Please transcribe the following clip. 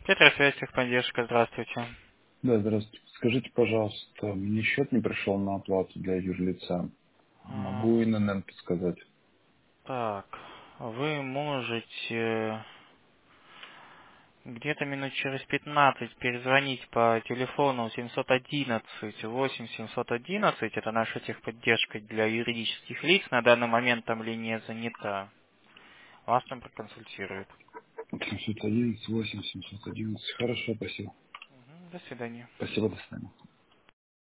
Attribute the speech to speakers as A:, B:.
A: Тетрасвязь, техподдержка, здравствуйте.
B: Да, здравствуйте. Скажите, пожалуйста, мне счет не пришел на оплату для юрлица. Могу
A: А,
B: ИНН подсказать.
A: Так, вы можете где-то минут через 15 перезвонить по телефону 711 8 711, это наша техподдержка для юридических лиц, на данный момент там линия занята. Вас там проконсультируют.
B: 711, 8, 711. Хорошо, спасибо.
A: До свидания.
B: Спасибо, до свидания.